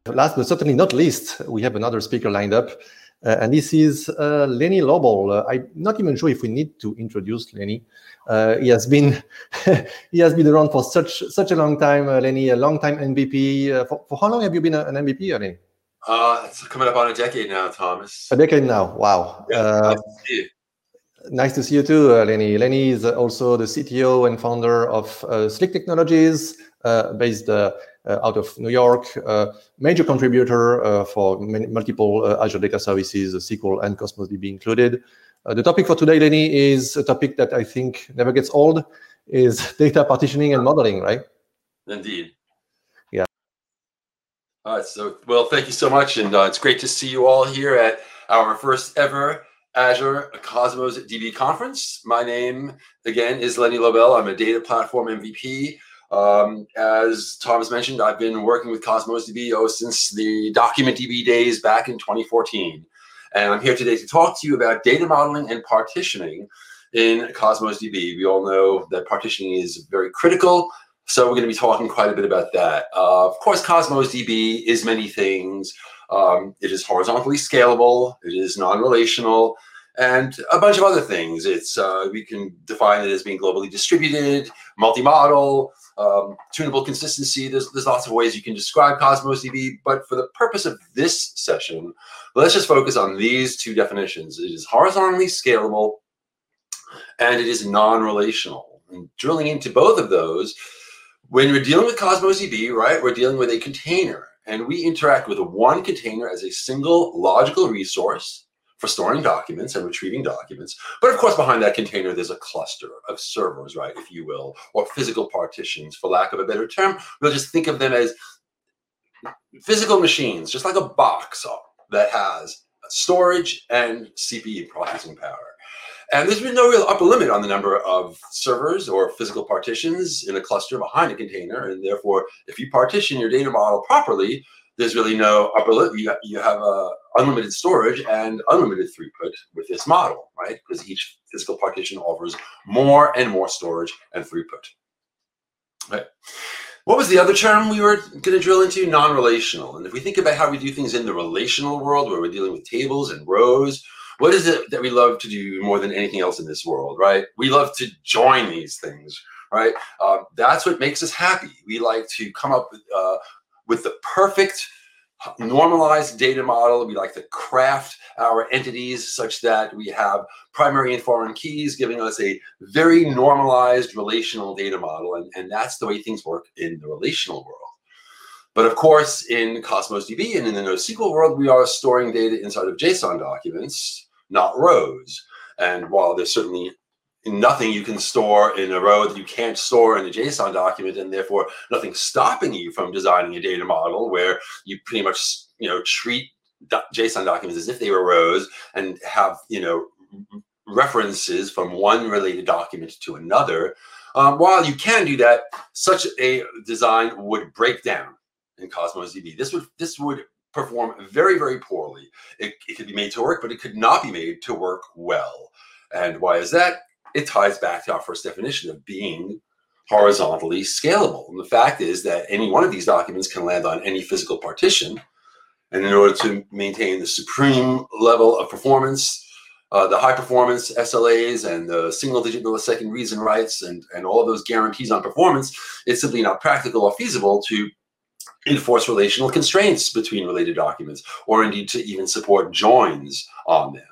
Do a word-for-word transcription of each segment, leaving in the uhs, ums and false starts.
last but certainly not least, we have another speaker lined up, uh, and this is uh, Lenny Lobel. Uh, I'm not even sure if we need to introduce Lenny. Uh, he has been he has been around for such such a long time, uh, Lenny, a long time M V P. Uh, for, for how long have you been a, an M V P, Lenny? Uh, it's coming up on a decade now, Thomas. A decade now. Wow. Yeah, uh, nice to see you. Nice to see you too, uh, Lenny. Lenny is also the C T O and founder of uh, Slick Technologies, uh, based uh, uh, out of New York, uh, major contributor uh, for many, multiple uh, Azure Data Services, uh, S Q L and Cosmos D B included. Uh, the topic for today, Lenny, is a topic that I think never gets old, is data partitioning and modeling, right? Indeed. Yeah. All right, so, well, thank you so much. And uh, it's great to see you all here at our first ever Azure Cosmos D B conference. My name, again, is Lenny Lobel. I'm a data platform M V P. Um, as Thomas mentioned, I've been working with Cosmos D B oh, since the document D B days back in twenty fourteen. And I'm here today to talk to you about data modeling and partitioning in Cosmos D B. We all know that partitioning is very critical, so we're going to be talking quite a bit about that. Uh, of course, Cosmos D B is many things. Um, it is horizontally scalable, it is non-relational, and a bunch of other things. It's uh, we can define it as being globally distributed, multi-model, um, tunable consistency. There's, there's lots of ways you can describe Cosmos D B, but for the purpose of this session, let's just focus on these two definitions. It is horizontally scalable, and it is non-relational. And drilling into both of those, when we're dealing with Cosmos D B, right, we're dealing with a container. And we interact with one container as a single logical resource for storing documents and retrieving documents. But of course, behind that container, there's a cluster of servers, right, if you will, or physical partitions, for lack of a better term. We'll just think of them as physical machines, just like a box that has storage and C P U processing power. And there's been no real upper limit on the number of servers or physical partitions in a cluster behind a container. And therefore, if you partition your data model properly, there's really no upper limit. You, you have uh, unlimited storage and unlimited throughput with this model, right? Because each physical partition offers more and more storage and throughput. Right. What was the other term we were going to drill into? Non-relational. And if we think about how we do things in the relational world, where we're dealing with tables and rows, what is it that we love to do more than anything else in this world, right? We love to join these things, right? Uh, that's what makes us happy. We like to come up with, uh, with the perfect normalized data model. We like to craft our entities such that we have primary and foreign keys, giving us a very normalized relational data model. And, and that's the way things work in the relational world. But of course, in Cosmos D B and in the NoSQL world, we are storing data inside of JSON documents, not rows. And while there's certainly nothing you can store in a row that you can't store in a JSON document, and therefore nothing stopping you from designing a data model where you pretty much, you know, treat JSON documents as if they were rows and have, you know, references from one related document to another. Um, while you can do that, such a design would break down in Cosmos D B. This would this would perform very, very poorly. It, it could be made to work, but it could not be made to work well. And why is that? It ties back to our first definition of being horizontally scalable. And the fact is that any one of these documents can land on any physical partition. And in order to maintain the supreme level of performance, uh, the high performance S L As and the single digit millisecond reads and writes and, and all of those guarantees on performance, it's simply not practical or feasible to enforce relational constraints between related documents, or indeed to even support joins on them.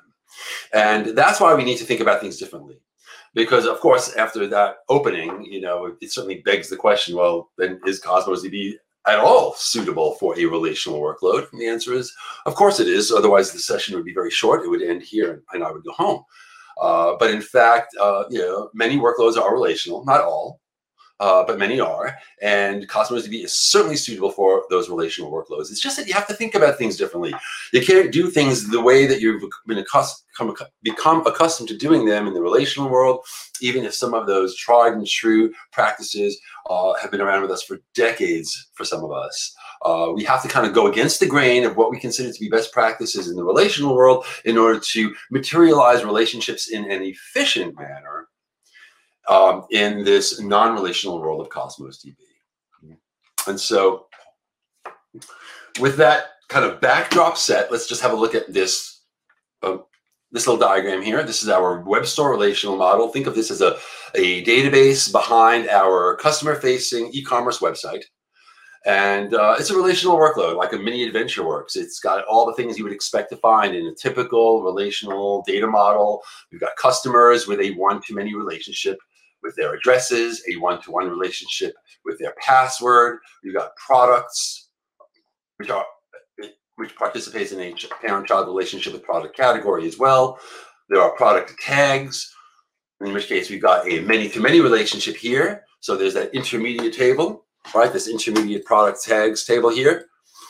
And that's why we need to think about things differently. Because of course, after that opening, you know, it certainly begs the question, well, then is Cosmos D B at all suitable for a relational workload? And the answer is, of course it is. Otherwise, the session would be very short. It would end here and I would go home. Uh, but in fact, uh, you know, many workloads are relational, not all. Uh, but many are, and Cosmos D B is certainly suitable for those relational workloads. It's just that you have to think about things differently. You can't do things the way that you've been accustomed, become accustomed to doing them in the relational world, even if some of those tried and true practices uh, have been around with us for decades for some of us. Uh, we have to kind of go against the grain of what we consider to be best practices in the relational world in order to materialize relationships in an efficient manner Um, in this non-relational world of Cosmos D B. And so with that kind of backdrop set, let's just have a look at this, uh, this little diagram here. This is our web store relational model. Think of this as a, a database behind our customer-facing e-commerce website. And uh, it's a relational workload, like a mini AdventureWorks. It's got all the things you would expect to find in a typical relational data model. We've got customers with a one-to-many relationship with their addresses, a one-to-one relationship with their password. We've got products, which are which participates in a parent-child relationship with product category as well. There are product tags, in which case we've got a many-to-many relationship here. So there's that intermediate table, right? This intermediate product tags table here.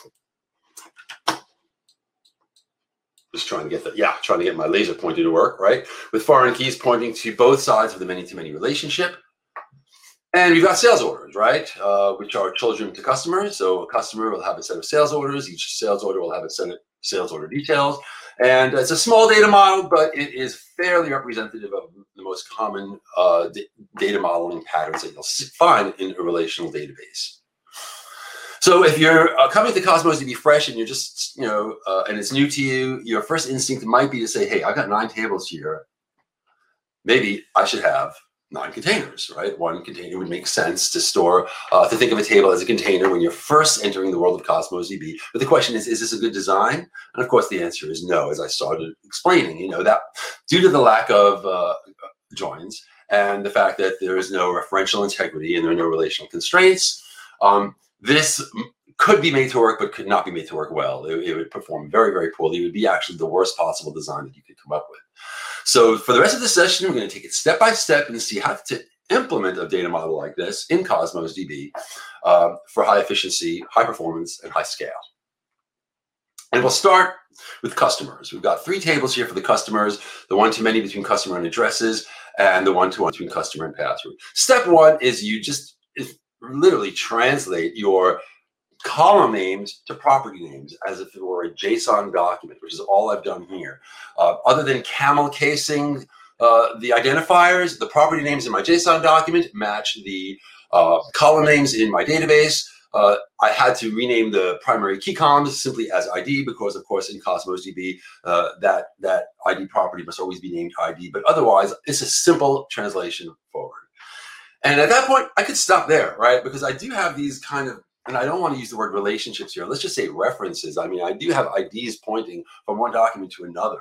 Just trying to get the, yeah, trying to get my laser pointer to work, right? With foreign keys pointing to both sides of the many-to-many relationship. And we've got sales orders, right? Uh, which are children to customers. So a customer will have a set of sales orders. Each sales order will have a set of sales order details. And it's a small data model, but it is fairly representative of the most common uh, data modeling patterns that you'll find in a relational database. So if you're uh, coming to Cosmos D B fresh and you're just, you know, uh, and it's new to you, your first instinct might be to say, hey, I've got nine tables here. Maybe I should have nine containers, right? One container would make sense to store, uh, to think of a table as a container when you're first entering the world of Cosmos D B. But the question is, is this a good design? And of course, the answer is no, as I started explaining, you know, that due to the lack of uh, joins and the fact that there is no referential integrity and there are no relational constraints, um, this could be made to work, but could not be made to work well. It, it would perform very, very poorly. It would be actually the worst possible design that you could come up with. So for the rest of the session, we're going to take it step by step and see how to implement a data model like this in Cosmos D B uh, for high efficiency, high performance, and high scale. And we'll start with customers. We've got three tables here for the customers, the one-to-many between customer and addresses, and the one-to-one between customer and password. Step one is you just is literally translate your column names to property names as if it were a JSON document, which is all I've done here. Uh, other than camel casing uh, the identifiers, the property names in my JSON document match the uh, column names in my database. Uh, I had to rename the primary key columns simply as I D because, of course, in Cosmos D B, uh, that, that I D property must always be named I D. But otherwise, it's a simple translation forward. And at that point, I could stop there, right? Because I do have these kind of, and I don't want to use the word relationships here. Let's just say references. I mean, I do have I Ds pointing from one document to another.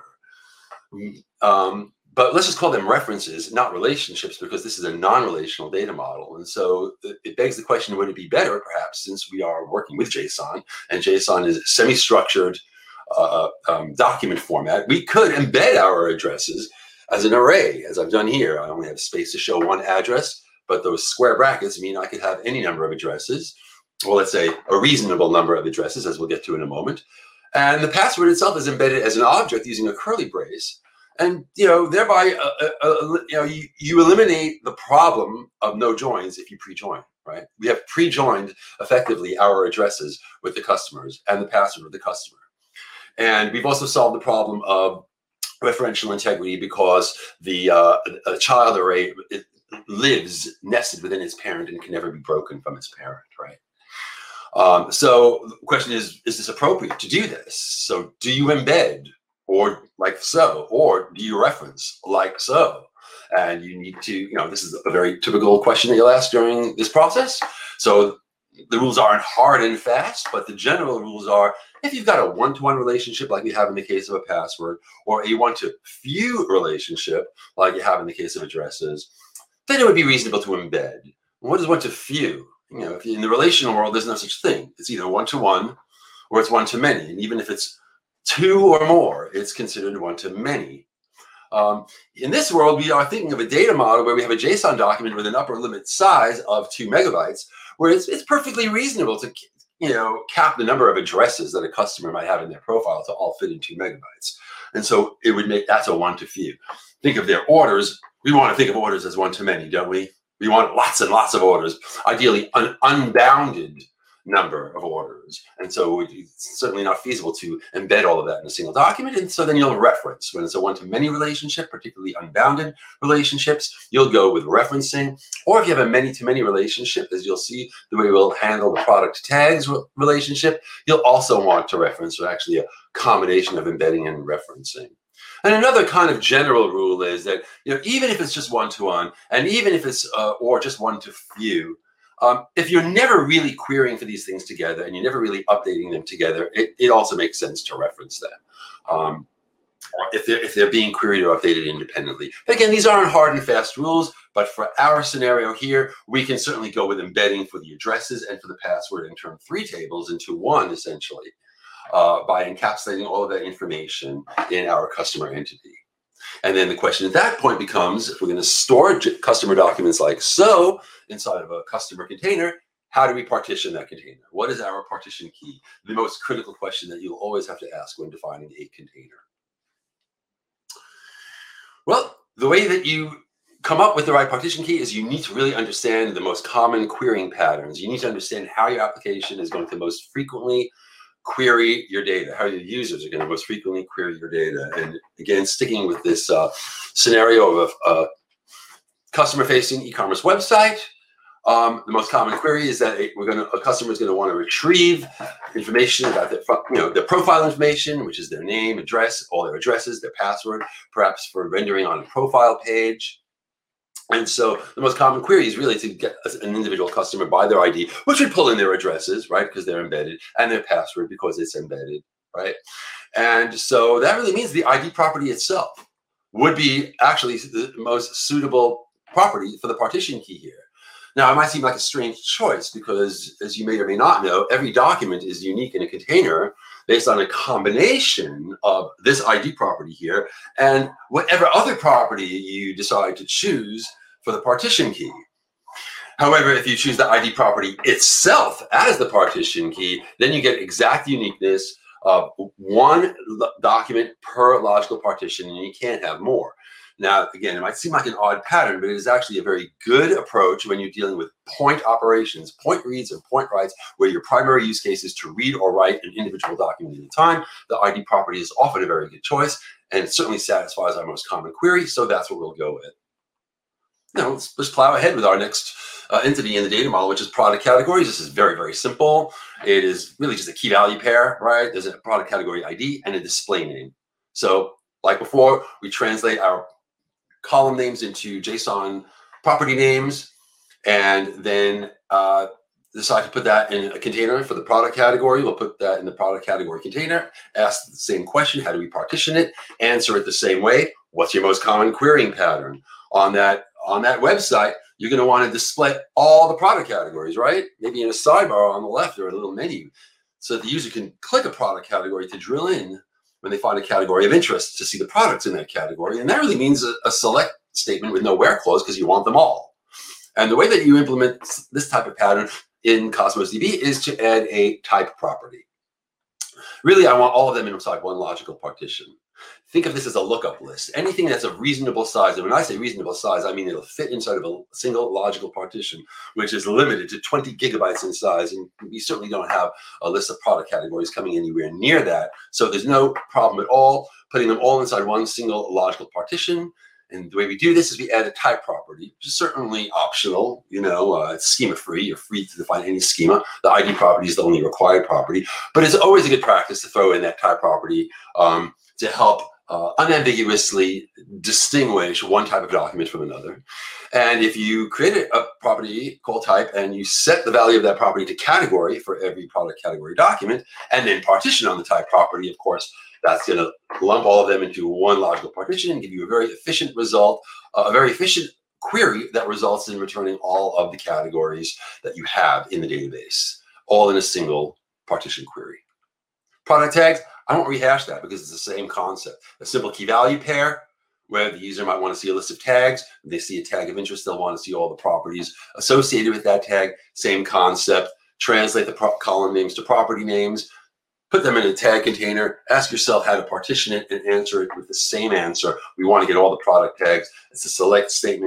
Um, but let's just call them references, not relationships, because this is a non-relational data model. And so it begs the question, would it be better, perhaps, since we are working with JSON, and JSON is a semi-structured uh, um, document format, we could embed our addresses as an array, as I've done here. I only have space to show one address, but those square brackets mean I could have any number of addresses. Well, let's say a reasonable number of addresses, as we'll get to in a moment. And the password itself is embedded as an object using a curly brace. And, you know, thereby, uh, uh, uh, you know, you, you eliminate the problem of no joins if you pre-join, right? We have pre-joined effectively our addresses with the customers and the password of the customer. And we've also solved the problem of referential integrity because the uh, a child array it lives nested within its parent and can never be broken from its parent, right? Um, so the question is, is this appropriate to do this? So do you embed or like so, or do you reference like so? And you need to, you know, this is a very typical question that you'll ask during this process. So the rules aren't hard and fast, but the general rules are, if you've got a one-to-one relationship like we have in the case of a password, or a one-to-few relationship like you have in the case of addresses, then it would be reasonable to embed. What is one-to-few? You know, if in the relational world, there's no such thing. It's either one-to-one or it's one-to-many. And even if it's two or more, it's considered one-to-many. Um, in this world, we are thinking of a data model where we have a JSON document with an upper limit size of two megabytes, where it's, it's perfectly reasonable to, you know, cap the number of addresses that a customer might have in their profile to all fit in two megabytes. And so it would make, that's a one-to-few. Think of their orders. We want to think of orders as one-to-many, don't we? We want lots and lots of orders, ideally un unbounded number of orders. And so it's certainly not feasible to embed all of that in a single document. And so then you'll reference. When it's a one-to-many relationship, particularly unbounded relationships, you'll go with referencing. Or if you have a many-to-many relationship, as you'll see the way we'll handle the product tags relationship, you'll also want to reference, or actually a combination of embedding and referencing. And another kind of general rule is that, you know, even if it's just one-to-one, and even if it's, uh, or just one-to-few, um, if you're never really querying for these things together and you're never really updating them together, it, it also makes sense to reference them. Um, if they're, if they're being queried or updated independently. Again, these aren't hard and fast rules, but for our scenario here, we can certainly go with embedding for the addresses and for the password and turn three tables into one, essentially. Uh, by encapsulating all of that information in our customer entity. And then the question at that point becomes, if we're going to store customer documents like so inside of a customer container, how do we partition that container? What is our partition key? The most critical question that you'll always have to ask when defining a container. Well, the way that you come up with the right partition key is you need to really understand the most common querying patterns. You need to understand how your application is going to most frequently query your data, how your users are going to most frequently query your data. And again, sticking with this uh, scenario of a uh, customer-facing e-commerce website, um, the most common query is that we're going to, a customer is going to want to retrieve information about their, you know, their profile information, which is their name, address, all their addresses, their password, perhaps for rendering on a profile page. And so the most common query is really to get an individual customer by their I D, which would pull in their addresses, right, because they're embedded, and their password because it's embedded, right? And so that really means the I D property itself would be actually the most suitable property for the partition key here. Now, it might seem like a strange choice because, as you may or may not know, every document is unique in a container based on a combination of this I D property here and whatever other property you decide to choose for the partition key. However, if you choose the I D property itself as the partition key, then you get exact uniqueness of one document per logical partition, and you can't have more. Now, again, it might seem like an odd pattern, but it is actually a very good approach when you're dealing with point operations, point reads and point writes, where your primary use case is to read or write an individual document at a time. The I D property is often a very good choice, and it certainly satisfies our most common query, so that's what we'll go with. Now, let's, let's plow ahead with our next uh, entity in the data model, which is product categories. This is very, very simple. It is really just a key value pair, right? There's a product category I D and a display name. So, like before, we translate our column names into JSON property names, and then uh, decide to put that in a container for the product category. We'll put that in the product category container, ask the same question, how do we partition it? Answer it the same way. What's your most common querying pattern? On that, on that website, you're going to want to display all the product categories, right? Maybe in a sidebar on the left or a little menu, so that the user can click a product category to drill in when they find a category of interest to see the products in that category. And that really means a, a select statement with no where clause because you want them all. And the way that you implement this type of pattern in Cosmos D B is to add a type property. Really, I want all of them inside one logical partition. Think of this as a lookup list. Anything that's of reasonable size, and when I say reasonable size, I mean it'll fit inside of a single logical partition, which is limited to twenty gigabytes in size. And we certainly don't have a list of product categories coming anywhere near that. So there's no problem at all putting them all inside one single logical partition. And the way we do this is we add a type property, which is certainly optional. You know, uh, it's schema-free. You're free to define any schema. The I D property is the only required property. But it's always a good practice to throw in that type property um, to help uh, unambiguously distinguish one type of document from another. And if you create a, a property called type and you set the value of that property to category for every product category document, and then partition on the type property, of course, that's going to lump all of them into one logical partition and give you a very efficient result, uh, a very efficient query that results in returning all of the categories that you have in the database, all in a single partition query. Product tags, I won't rehash that because it's the same concept. A simple key value pair where the user might want to see a list of tags. If they see a tag of interest, they'll want to see all the properties associated with that tag. Same concept. Translate the column names to property names. Put them in a tag container, ask yourself how to partition it, and answer it with the same answer. We want to get all the product tags. It's a select statement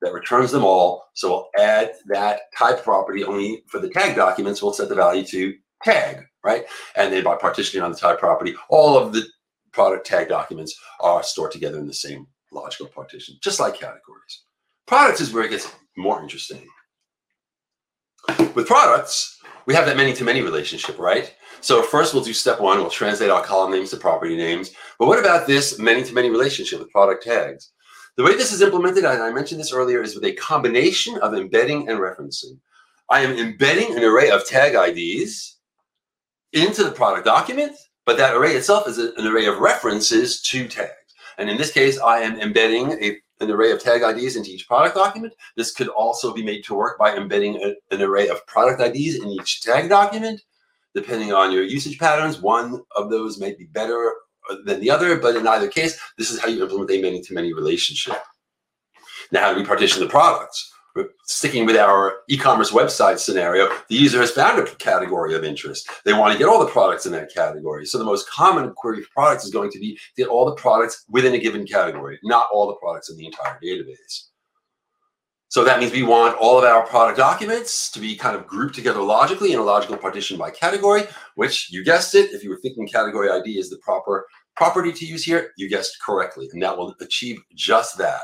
that returns them all. So we'll add that type property only for the tag documents. We'll set the value to tag, right? And then by partitioning on the type property, all of the product tag documents are stored together in the same logical partition, just like categories. Products is where it gets more interesting. With products, we have that many-to-many relationship, right? So first we'll do step one, we'll translate our column names to property names. But what about this many-to-many relationship with product tags? The way this is implemented, and I mentioned this earlier, is with a combination of embedding and referencing. I am embedding an array of tag I Ds into the product document, but that array itself is a, an array of references to tags. And in this case, I am embedding a, an array of tag I Ds into each product document. This could also be made to work by embedding a, an array of product I Ds in each tag document. Depending on your usage patterns, one of those may be better than the other, but in either case, this is how you implement a many-to-many relationship. Now, how do we partition the products? We're sticking with our e-commerce website scenario, the user has found a category of interest. They want to get all the products in that category. So the most common query for products is going to be to get all the products within a given category, not all the products in the entire database. So that means we want all of our product documents to be kind of grouped together logically in a logical partition by category, which you guessed it, if you were thinking category I D is the proper property to use here, you guessed correctly, and that will achieve just that.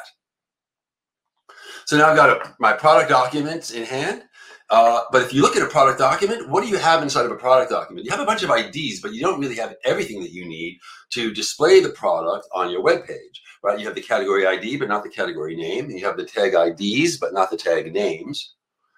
So now I've got a, my product documents in hand, uh, but if you look at a product document, what do you have inside of a product document? You have a bunch of I Ds, but you don't really have everything that you need to display the product on your web page, right? You have the category I D, but not the category name. And you have the tag I Ds, but not the tag names,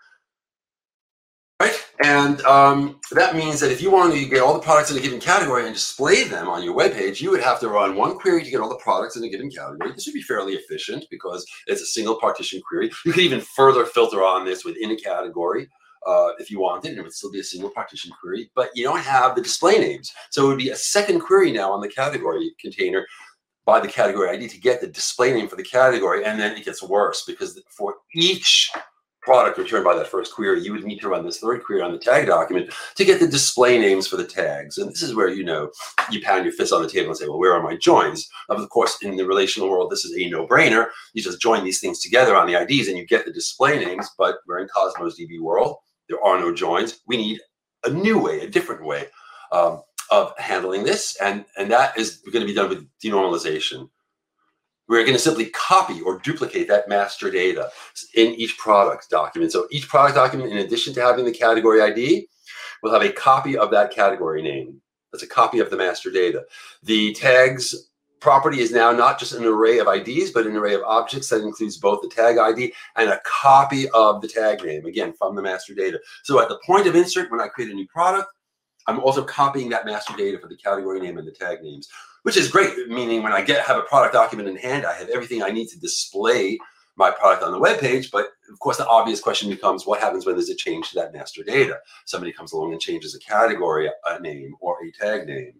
right? And um, that means that if you want to get all the products in a given category and display them on your web page, you would have to run one query to get all the products in a given category. This would be fairly efficient because it's a single partition query. You could even further filter on this within a category uh, if you wanted, and it would still be a single partition query, but you don't have the display names. So it would be a second query now on the category container by the category I D to get the display name for the category, and then it gets worse because for each product returned by that first query, you would need to run this third query on the tag document to get the display names for the tags. And this is where, you know, you pound your fist on the table and say, well, where are my joins? Of course, in the relational world, this is a no-brainer. You just join these things together on the I Ds and you get the display names, but we're in Cosmos D B world. There are no joins. We need a new way, a different way um, of handling this. And, and that is going to be done with denormalization. We're going to simply copy or duplicate that master data in each product document. So each product document, in addition to having the category I D, will have a copy of that category name. That's a copy of the master data. The tags property is now not just an array of I Ds, but an array of objects that includes both the tag I D and a copy of the tag name, again, from the master data. So at the point of insert, when I create a new product, I'm also copying that master data for the category name and the tag names, which is great, meaning when I get have a product document in hand, I have everything I need to display my product on the web page. But of course, the obvious question becomes, what happens when there's a change to that master data? Somebody comes along and changes a category a name or a tag name.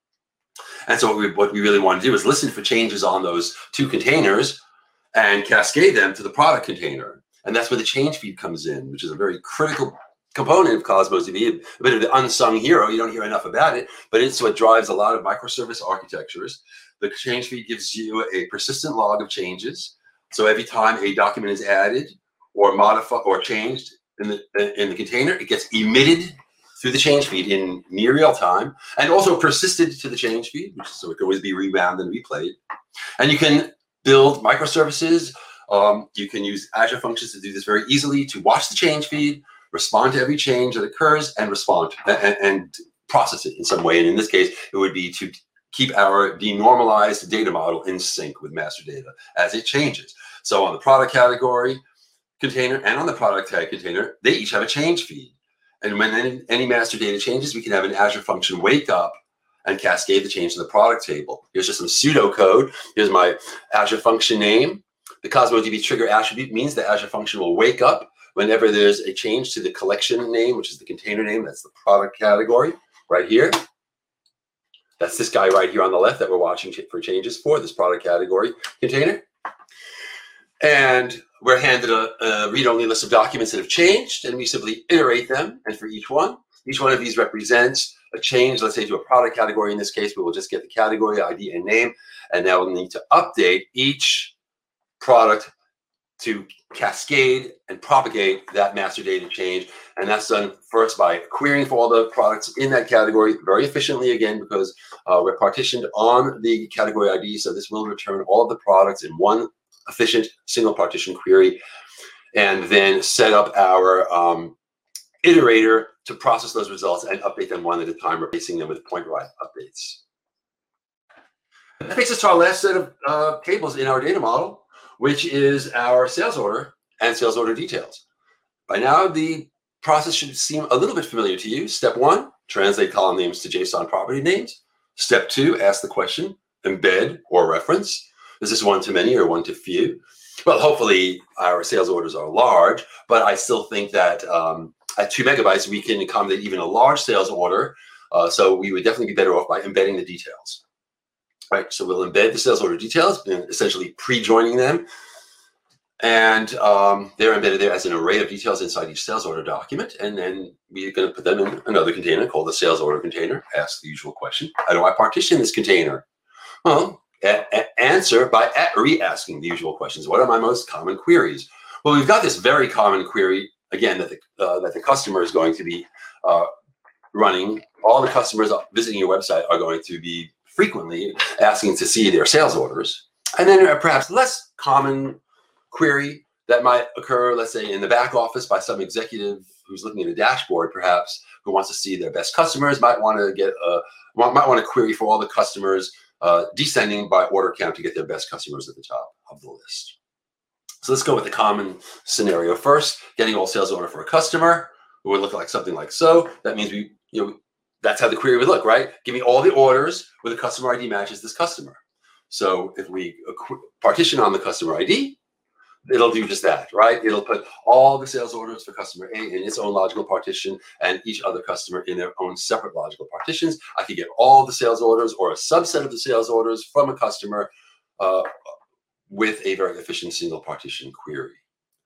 And so what we, what we really want to do is listen for changes on those two containers and cascade them to the product container. And that's where the change feed comes in, which is a very critical component of Cosmos D B, a bit of the unsung hero. You don't hear enough about it, but it's what drives a lot of microservice architectures. The change feed gives you a persistent log of changes. So every time a document is added or modified or changed in the in the container, it gets emitted through the change feed in near real time, and also persisted to the change feed, which, so it can always be rewound and replayed. And you can build microservices. Um, you can use Azure Functions to do this very easily, to watch the change feed, respond to every change that occurs, and respond and, and process it in some way. And in this case, it would be to keep our denormalized data model in sync with master data as it changes. So on the product category container and on the product tag container, they each have a change feed. And when any, any master data changes, we can have an Azure function wake up and cascade the change to the product table. Here's just some pseudocode. Here's my Azure function name. The Cosmos D B trigger attribute means the Azure function will wake up whenever there's a change to the collection name, which is the container name. That's the product category right here. That's this guy right here on the left that we're watching for changes for, this product category container. And we're handed a, a read-only list of documents that have changed, and we simply iterate them. And for each one, each one of these represents a change, let's say to a product category. In this case, we will just get the category, I D, and name. And now we'll need to update each product to cascade and propagate that master data change. And that's done first by querying for all the products in that category very efficiently, again, because uh, we're partitioned on the category I D. So this will return all of the products in one efficient single partition query, and then set up our um, iterator to process those results and update them one at a time, replacing them with point-right updates. That takes us to our last set of uh, tables in our data model, which is our sales order and sales order details. By now, the process should seem a little bit familiar to you. Step one, translate column names to JSON property names. Step two, ask the question, embed or reference. Is this one to many or one to few? Well, hopefully our sales orders are large, but I still think that um, at two megabytes, we can accommodate even a large sales order. Uh, so we would definitely be better off by embedding the details. Right, so we'll embed the sales order details, essentially pre-joining them. And um, they're embedded there as an array of details inside each sales order document. And then we're going to put them in another container called the sales order container. Ask the usual question, how do I partition this container? Well, a a answer by re-asking the usual questions. What are my most common queries? Well, we've got this very common query, again, that the, uh, that the customer is going to be uh, running. All the customers visiting your website are going to be frequently asking to see their sales orders. And then uh, perhaps less common query that might occur, let's say, in the back office by some executive who's looking at a dashboard, perhaps, who wants to see their best customers, might want to get a, might want to query for all the customers, uh, descending by order count to get their best customers at the top of the list. So let's go with the common scenario first. Getting all sales order for a customer would look like something like so. That means we, you know, that's how the query would look, right? Give me all the orders where the customer I D matches this customer. So if we partition on the customer I D, it'll do just that, right? It'll put all the sales orders for customer A in its own logical partition and each other customer in their own separate logical partitions. I could get all the sales orders or a subset of the sales orders from a customer uh, with a very efficient single partition query.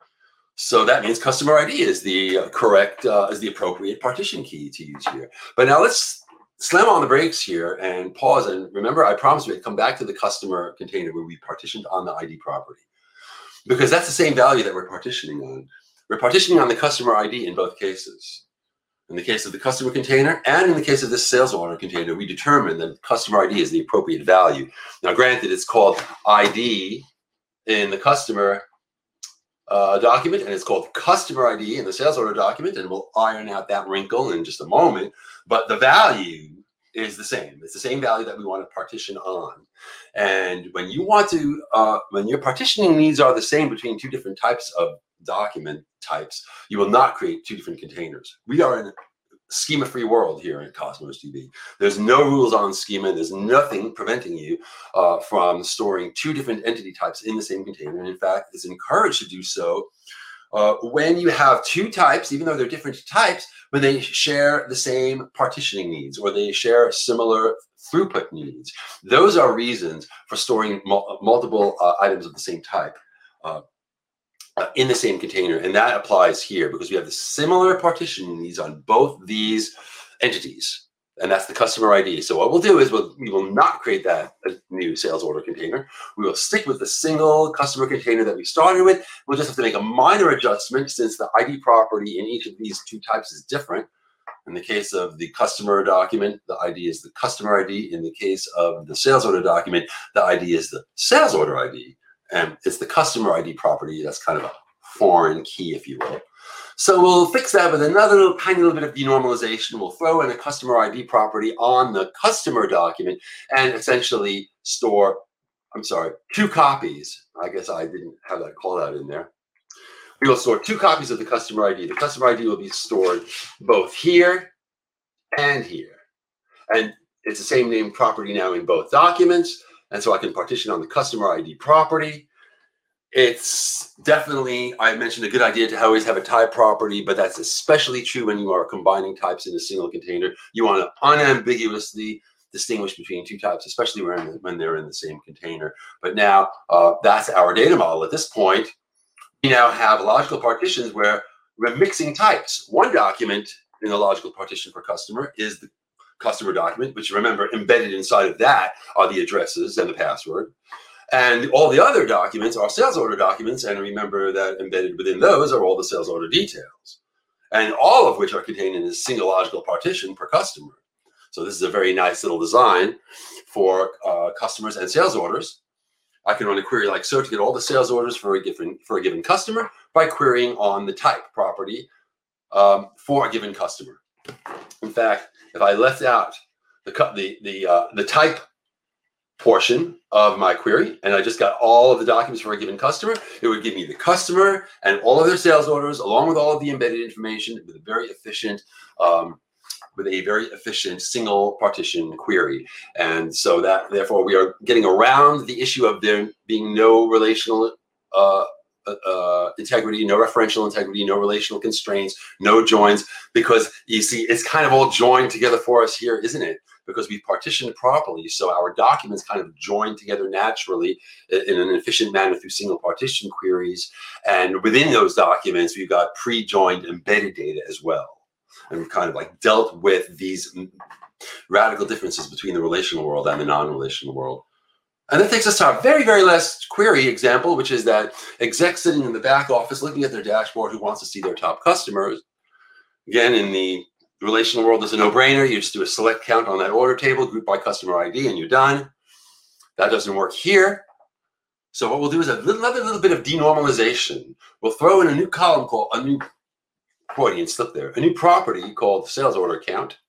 So that means customer I D is the uh, correct, uh, is the appropriate partition key to use here. But now let's slam on the brakes here and pause. And remember, I promised we'd come back to the customer container where we partitioned on the I D property, because that's the same value that we're partitioning on. We're partitioning on the customer I D in both cases. In the case of the customer container and in the case of this sales order container, we determine that customer I D is the appropriate value. Now, granted, it's called I D in the customer Uh, document, and it's called customer I D in the sales order document, and we'll iron out that wrinkle in just a moment. But the value is the same. It's the same value that we want to partition on. And when you want to, uh, when your partitioning needs are the same between two different types of document types, you will not create two different containers. We are in a schema-free world here in Cosmos D B. There's no rules on schema. There's nothing preventing you uh, from storing two different entity types in the same container. And in fact, it's encouraged to do so uh, when you have two types, even though they're different types, when they share the same partitioning needs or they share similar throughput needs. Those are reasons for storing mul multiple uh, items of the same type Uh, Uh, in the same container, and that applies here because we have the similar partitioning needs on both these entities, and that's the customer I D. So what we'll do is we'll, we will not create that new sales order container. We will stick with the single customer container that we started with. We'll just have to make a minor adjustment since the I D property in each of these two types is different. In the case of the customer document, the I D is the customer I D. In the case of the sales order document, the I D is the sales order I D. And it's the customer I D property that's kind of a foreign key, if you will. So we'll fix that with another little tiny little bit of denormalization. We'll throw in a customer I D property on the customer document and essentially store, I'm sorry, two copies. I guess I didn't have that call out in there. We will store two copies of the customer I D. The customer I D will be stored both here and here. And it's the same name property now in both documents. And so I can partition on the customer I D property. It's definitely, I mentioned, a good idea to always have a type property, but that's especially true when you are combining types in a single container. You want to unambiguously distinguish between two types, especially when, when they're in the same container. But now uh, that's our data model. At this point, we now have logical partitions where we're mixing types. One document in the logical partition for customer is the customer document, which, remember, embedded inside of that are the addresses and the password. And all the other documents are sales order documents, and remember that embedded within those are all the sales order details, and all of which are contained in a single logical partition per customer. So this is a very nice little design for uh, customers and sales orders. I can run a query like so to get all the sales orders for a given for a given customer by querying on the type property um, for a given customer. In fact, if I left out the the the uh, the type portion of my query and I just got all of the documents for a given customer, it would give me the customer and all of their sales orders along with all of the embedded information with a very efficient um, with a very efficient single partition query. And so that therefore we are getting around the issue of there being no relational uh, uh, integrity, no referential integrity, no relational constraints, no joins, because you see it's kind of all joined together for us here, isn't it? Because we partitioned properly, so our documents kind of join together naturally in an efficient manner through single partition queries. And within those documents, we've got pre-joined embedded data as well. And we've kind of like dealt with these radical differences between the relational world and the non-relational world. And that takes us to our very, very last query example, which is that exec sitting in the back office looking at their dashboard who wants to see their top customers. Again, in the relational world, is a no-brainer. You just do a select count on that order table, group by customer I D, and you're done. That doesn't work here. So what we'll do is a little, another little bit of denormalization. We'll throw in a new column called a new Freudian slip there, a new property called sales order count.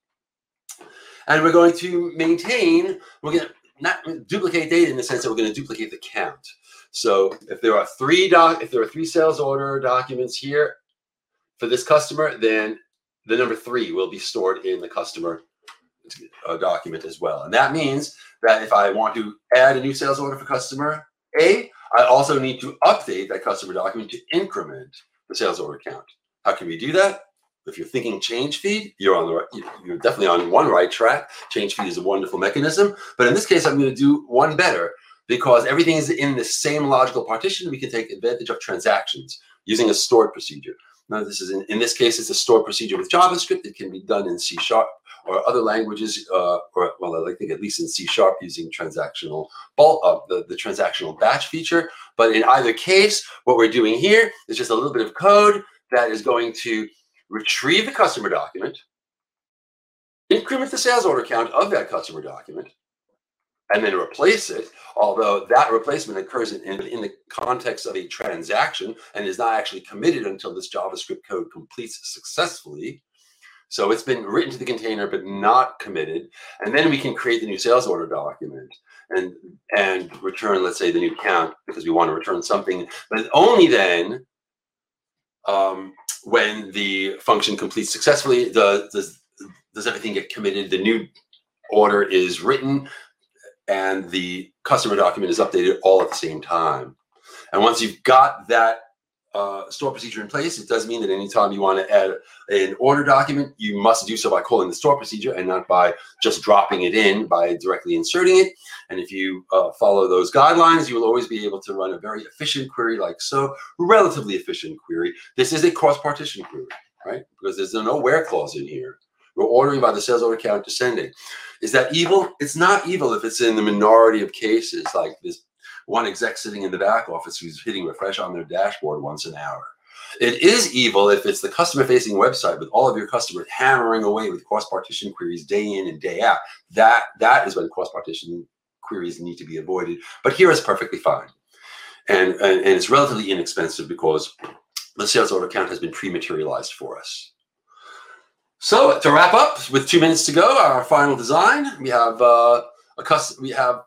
And we're going to maintain, we're going to not duplicate data in the sense that we're going to duplicate the count. So if there are three doc, if there are three sales order documents here for this customer, then the number three will be stored in the customer uh, document as well. And that means that if I want to add a new sales order for customer A, I also need to update that customer document to increment the sales order count. How can we do that? If you're thinking change feed, you're on the right, you're definitely on one right track. Change feed is a wonderful mechanism, but in this case, I'm going to do one better because everything is in the same logical partition. We can take advantage of transactions using a stored procedure. Now, this is in, in this case, it's a stored procedure with JavaScript. It can be done in C sharp or other languages, uh, or well, I think at least in C sharp using transactional bulk, uh, the, the transactional batch feature. But in either case, what we're doing here is just a little bit of code that is going to retrieve the customer document, increment the sales order count of that customer document, and then replace it, although that replacement occurs in, in, in the context of a transaction and is not actually committed until this JavaScript code completes successfully. So it's been written to the container, but not committed. And then we can create the new sales order document and, and return, let's say, the new count, because we want to return something, but only then um, when the function completes successfully, does, does, does everything get committed, the new order is written, and the customer document is updated all at the same time. And once you've got that uh, store procedure in place, it does mean that anytime you want to add an order document, you must do so by calling the store procedure and not by just dropping it in by directly inserting it. And if you uh, follow those guidelines, you will always be able to run a very efficient query like so, relatively efficient query. This is a cross-partition query, right? Because there's no where clause in here. We're ordering by the sales order count descending. Is that evil? It's not evil if it's in the minority of cases, like this one exec sitting in the back office who's hitting refresh on their dashboard once an hour. It is evil if it's the customer-facing website with all of your customers hammering away with cross-partition queries day in and day out. That, that is when cross-partition queries need to be avoided. But here it's perfectly fine. And, and, and it's relatively inexpensive because the sales order count has been pre-materialized for us. So to wrap up, with two minutes to go, our final design, we have uh, a custom, we have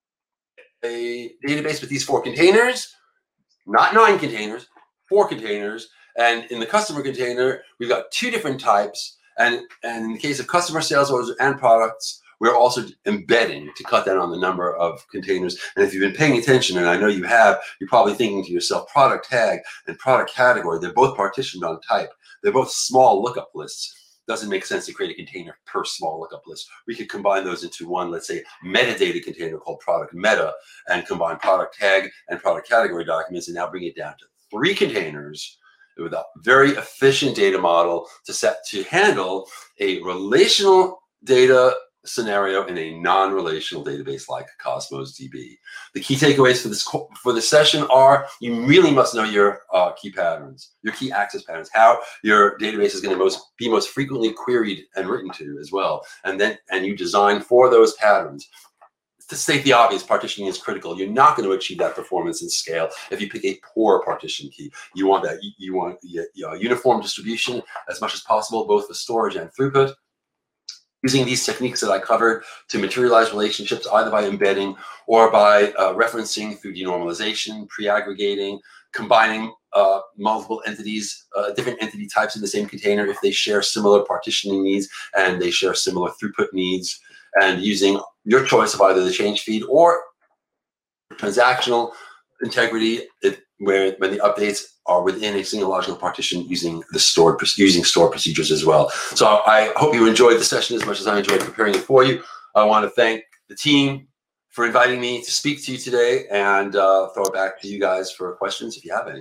a database with these four containers, not nine containers, four containers. And in the customer container, we've got two different types. And, and in the case of customer sales orders and products, we're also embedding to cut down on the number of containers. And if you've been paying attention, and I know you have, you're probably thinking to yourself, product tag and product category, they're both partitioned on type. They're both small lookup lists. Doesn't make sense to create a container per small lookup list. We could combine those into one, let's say, metadata container called product meta, and combine product tag and product category documents, and now bring it down to three containers with a very efficient data model to set to handle a relational data scenario in a non-relational database like Cosmos D B. The key takeaways for this for this session are: you really must know your uh, key patterns, your key access patterns, how your database is going to most be most frequently queried and written to as well, and then and you design for those patterns. To state the obvious, partitioning is critical. You're not going to achieve that performance and scale if you pick a poor partition key. You want that you want you know, uniform distribution as much as possible, both for storage and throughput. Using these techniques that I covered to materialize relationships either by embedding or by uh, referencing through denormalization, pre-aggregating, combining uh, multiple entities, uh, different entity types in the same container if they share similar partitioning needs and they share similar throughput needs, and using your choice of either the change feed or transactional integrity, it, where when the updates are within a single logical partition using the stored using stored procedures as well. So I hope you enjoyed the session as much as I enjoyed preparing it for you. I want to thank the team for inviting me to speak to you today, and uh, throw it back to you guys for questions if you have any.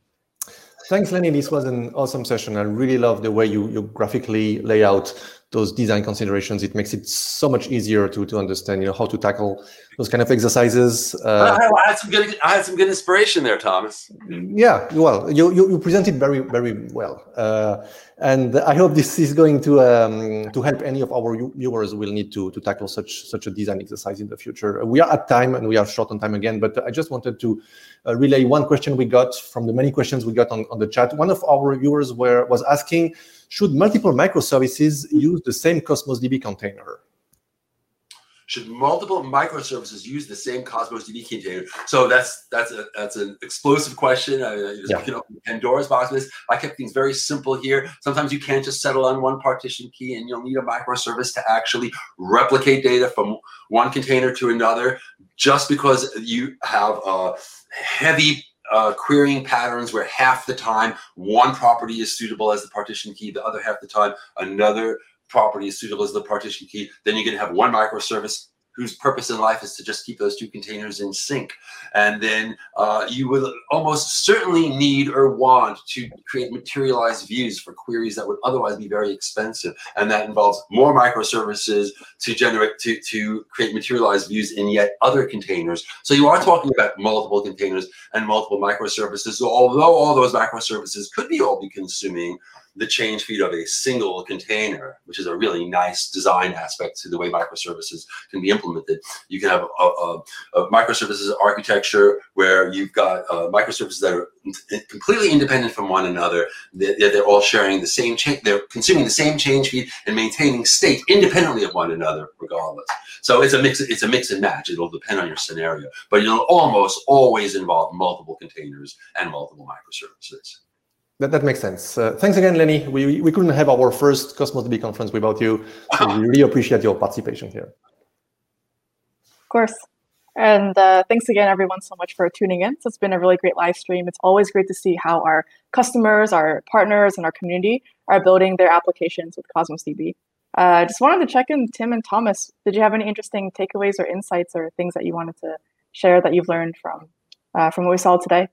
Thanks, Lenny. This was an awesome session. I really love the way you, you graphically lay out those design considerations. It makes it so much easier to, to understand, you know, how to tackle those kind of exercises. Uh, I, I had some good, I had some good inspiration there, Thomas. Yeah, well, you you, you presented very very well, uh, and I hope this is going to um, to help any of our viewers who will need to to tackle such such a design exercise in the future. We are at time and we are short on time again, but I just wanted to uh, relay one question we got from the many questions we got on, on the chat. One of our viewers were was asking, should multiple microservices use the same Cosmos D B container? Should multiple microservices use the same Cosmos D B container? So that's that's a that's an explosive question. I mean, just, yeah. you know, Pandora's box. This. I kept things very simple here. Sometimes you can't just settle on one partition key, and you'll need a microservice to actually replicate data from one container to another. Just because you have a heavy Uh, querying patterns where half the time one property is suitable as the partition key, the other half the time another property is suitable as the partition key, then you're going to have one microservice whose purpose in life is to just keep those two containers in sync. And then uh, you will almost certainly need or want to create materialized views for queries that would otherwise be very expensive. And that involves more microservices to generate, to, to create materialized views in yet other containers. So you are talking about multiple containers and multiple microservices. So although all those microservices could be all be consuming the change feed of a single container, which is a really nice design aspect to the way microservices can be implemented. You can have a, a, a microservices architecture where you've got uh, microservices that are completely independent from one another. They're, they're all sharing the same change, they're consuming the same change feed and maintaining state independently of one another, regardless. So it's a mix. It's a mix and match. It'll depend on your scenario, but it'll almost always involve multiple containers and multiple microservices. That, that makes sense. Uh, thanks again, Lenny. We, we couldn't have our first Cosmos D B conference without you. So we really appreciate your participation here. Of course. And uh, thanks again, everyone, so much for tuning in. So it's been a really great live stream. It's always great to see how our customers, our partners, and our community are building their applications with Cosmos D B. I uh, just wanted to check in, Tim and Thomas, did you have any interesting takeaways or insights or things that you wanted to share that you've learned from, uh, from what we saw today?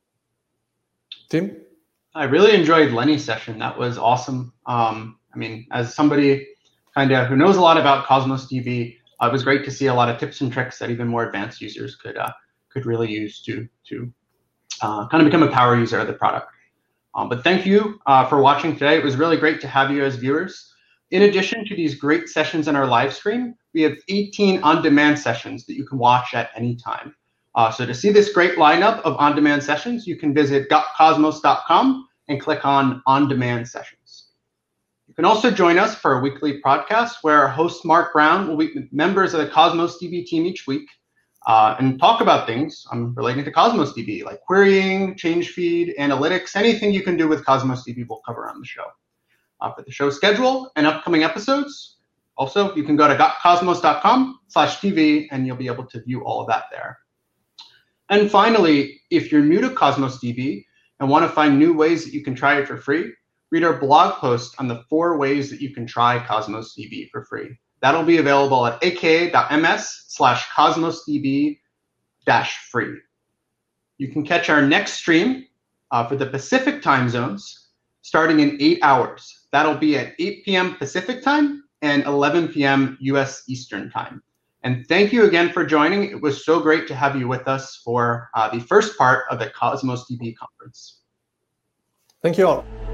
Tim? I really enjoyed Lenny's session. That was awesome. Um, I mean, as somebody kind of who knows a lot about Cosmos D B, uh, it was great to see a lot of tips and tricks that even more advanced users could uh, could really use to to uh, kind of become a power user of the product. Um, but thank you uh, for watching today. It was really great to have you as viewers. In addition to these great sessions in our live stream, we have eighteen on-demand sessions that you can watch at any time. Uh, so to see this great lineup of on-demand sessions, you can visit got cosmos dot com and click on on-demand sessions. You can also join us for a weekly podcast where our host Mark Brown will meet with members of the Cosmos D B team each week uh, and talk about things um, relating to Cosmos D B, like querying, change feed, analytics, anything you can do with Cosmos D B we'll cover on the show. Uh, for the show schedule and upcoming episodes, also you can go to got cosmos dot com slash T V and you'll be able to view all of that there. And finally, if you're new to Cosmos D B and want to find new ways that you can try it for free, read our blog post on the four ways that you can try Cosmos D B for free. That'll be available at aka dot M S slash Cosmos D B dash free. You can catch our next stream uh, for the Pacific time zones starting in eight hours. That'll be at eight P M Pacific time, and eleven p m U S Eastern Time. And thank you again for joining. It was so great to have you with us for uh, the first part of the Cosmos D B conference. Thank you all.